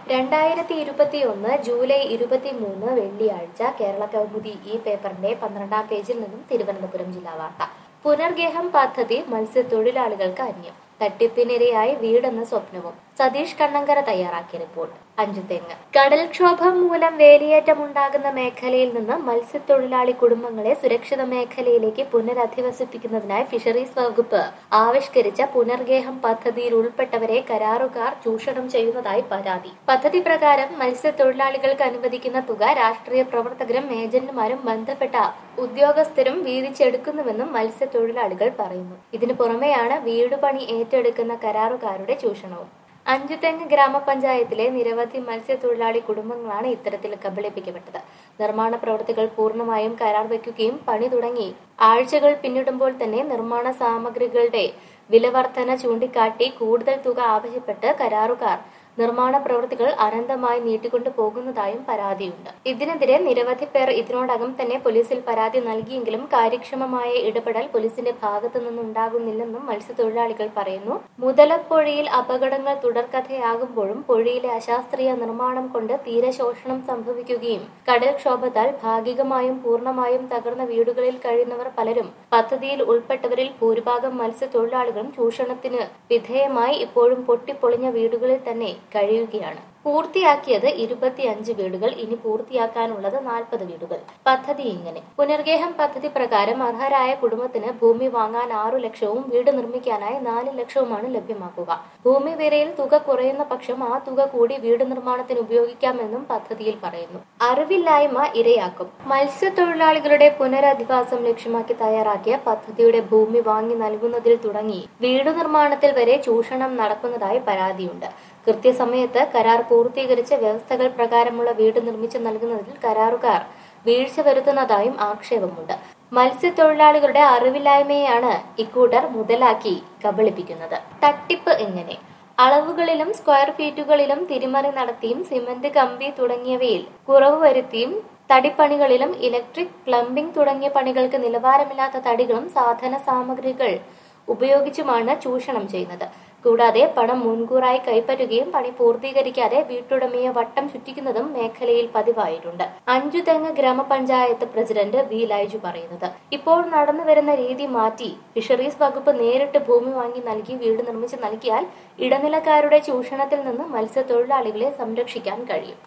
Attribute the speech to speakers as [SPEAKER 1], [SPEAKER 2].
[SPEAKER 1] 2021 July 23 വെള്ളിയാഴ്ച കേരള കൗമുദി ഈ പേപ്പറിന്റെ 12-ാം പേജിൽ നിന്നും തിരുവനന്തപുരം ജില്ലാ വാർത്ത. പുനർഗേഹം പദ്ധതി മത്സ്യത്തൊഴിലാളികൾക്ക് അന്യം. തട്ടിപ്പിനിരയായി വീടെന്ന സ്വപ്നവും. സതീഷ് കണ്ണങ്കര തയ്യാറാക്കിയ റിപ്പോർട്ട്. അഞ്ചുതെങ്ങ്. കടൽക്ഷോഭം മൂലം വേലിയേറ്റമുണ്ടാകുന്ന മേഖലയിൽ നിന്ന് മത്സ്യത്തൊഴിലാളി കുടുംബങ്ങളെ സുരക്ഷിത മേഖലയിലേക്ക് പുനരധിവസിപ്പിക്കുന്നതിനായി ഫിഷറീസ് വകുപ്പ് ആവിഷ്കരിച്ച പുനർഗേഹം പദ്ധതിയിൽ ഉൾപ്പെട്ടവരെ കരാറുകാർ ചൂഷണം ചെയ്യുന്നതായി പരാതി. പദ്ധതി പ്രകാരം മത്സ്യത്തൊഴിലാളികൾക്ക് അനുവദിക്കുന്ന തുക രാഷ്ട്രീയ പ്രവർത്തകരും ഏജന്റുമാരും ബന്ധപ്പെട്ട ഉദ്യോഗസ്ഥരും വീതിച്ചെടുക്കുന്നുവെന്നും മത്സ്യത്തൊഴിലാളികൾ പറയുന്നു. ഇതിനു പുറമെയാണ് വീടുപണി ഏറ്റെടുക്കുന്ന കരാറുകാരുടെ ചൂഷണവും. അഞ്ചുതെങ്ങ് ഗ്രാമപഞ്ചായത്തിലെ നിരവധി മത്സ്യത്തൊഴിലാളി കുടുംബങ്ങളാണ് ഇത്തരത്തിൽ കബളിപ്പിക്കപ്പെട്ടത്. നിർമ്മാണ പ്രവൃത്തികൾ പൂർണ്ണമായും കരാർ വയ്ക്കുകയും പണി തുടങ്ങി ആഴ്ചകൾ പിന്നിടുമ്പോൾ തന്നെ നിർമ്മാണ സാമഗ്രികളുടെ വിലവർധന ചൂണ്ടിക്കാട്ടി കൂടുതൽ തുക ആവശ്യപ്പെട്ട് കരാറുകാർ നിർമ്മാണ പ്രവൃത്തികൾ അനന്തമായി നീട്ടിക്കൊണ്ടു പോകുന്നതായും പരാതിയുണ്ട്. ഇതിനെതിരെ നിരവധി പേർ ഇതിനോടകം തന്നെ പോലീസിൽ പരാതി നൽകിയെങ്കിലും കാര്യക്ഷമമായ ഇടപെടൽ പോലീസിന്റെ ഭാഗത്തു നിന്നുണ്ടാകുന്നില്ലെന്നും മത്സ്യത്തൊഴിലാളികൾ പറയുന്നു. മുതലപ്പൊഴിയിൽ അപകടങ്ങൾ തുടർക്കഥയാകുമ്പോഴും പൊഴിയിലെ അശാസ്ത്രീയ നിർമ്മാണം കൊണ്ട് തീരശോഷണം സംഭവിക്കുകയും കടൽക്ഷോഭത്താൽ ഭാഗികമായും പൂർണ്ണമായും തകർന്ന വീടുകളിൽ കഴിയുന്നവർ പലരും പദ്ധതിയിൽ ഉൾപ്പെട്ടവരിൽ ഭൂരിഭാഗം മത്സ്യത്തൊഴിലാളികളും ചൂഷണത്തിന് വിധേയമായി ഇപ്പോഴും പൊട്ടിപ്പൊളിഞ്ഞ വീടുകളിൽ തന്നെ കഴിയുകയാണ്. പൂർത്തിയാക്കിയത് 25 വീടുകൾ, ഇനി പൂർത്തിയാക്കാനുള്ളത് 40 വീടുകൾ. പദ്ധതി ഇങ്ങനെ. പുനർഗേഹം പദ്ധതി പ്രകാരം അർഹരായ കുടുംബത്തിന് ഭൂമി വാങ്ങാൻ 6 ലക്ഷവും വീട് നിർമ്മിക്കാനായി 4 ലക്ഷവുമാണ് ലഭ്യമാക്കുക. ഭൂമി വിലയിൽ തുക കുറയുന്ന പക്ഷം ആ തുക കൂടി വീട് നിർമ്മാണത്തിന് ഉപയോഗിക്കാമെന്നും പദ്ധതിയിൽ പറയുന്നു. അറിവില്ലായ്മ ഇരയാക്കും. മത്സ്യത്തൊഴിലാളികളുടെ പുനരധിവാസം ലക്ഷ്യമാക്കി തയ്യാറാക്കിയ പദ്ധതിയുടെ ഭൂമി വാങ്ങി നൽകുന്നതിൽ തുടങ്ങി വീടു നിർമ്മാണത്തിൽ വരെ ചൂഷണം നടക്കുന്നതായി പരാതിയുണ്ട്. കൃത്യസമയത്ത് കരാർ പൂർത്തീകരിച്ച വ്യവസ്ഥകൾ പ്രകാരമുള്ള വീട് നിർമ്മിച്ചു നൽകുന്നതിൽ കരാറുകാർ വീഴ്ച വരുത്തുന്നതായും ആക്ഷേപമുണ്ട്. മത്സ്യത്തൊഴിലാളികളുടെ അറിവില്ലായ്മയാണ് ഇക്കൂട്ടർ മുതലാക്കി കബളിപ്പിക്കുന്നത്. തട്ടിപ്പ് എങ്ങനെ? അളവുകളിലും സ്ക്വയർ ഫീറ്റുകളിലും തിരിമറി നടത്തിയും സിമന്റ് കമ്പി തുടങ്ങിയവയിൽ കുറവ് വരുത്തിയും തടിപ്പണികളിലും ഇലക്ട്രിക്, പ്ലംബിംഗ് തുടങ്ങിയ പണികൾക്ക് നിലവാരമില്ലാത്ത തടികളും സാധന സാമഗ്രികൾ ഉപയോഗിച്ചുമാണ് ചൂഷണം ചെയ്യുന്നത്. കൂടാതെ പണം മുൻകൂറായി കൈപ്പറ്റുകയും പണി പൂർത്തീകരിക്കാതെ വീട്ടുടമയെ വട്ടം ചുറ്റിക്കുന്നതും മേഖലയിൽ പതിവായിട്ടുണ്ട്. അഞ്ചുതെങ്ങ് ഗ്രാമപഞ്ചായത്ത് പ്രസിഡന്റ് വി ലൈജു പറയുന്നത്, ഇപ്പോൾ നടന്നുവരുന്ന രീതി മാറ്റി ഫിഷറീസ് വകുപ്പ് നേരിട്ട് ഭൂമി വാങ്ങി നൽകി വീട് നിർമ്മിച്ച് നൽകിയാൽ ഇടനിലക്കാരുടെ ചൂഷണത്തിൽ നിന്ന് മത്സ്യത്തൊഴിലാളികളെ സംരക്ഷിക്കാൻ കഴിയും.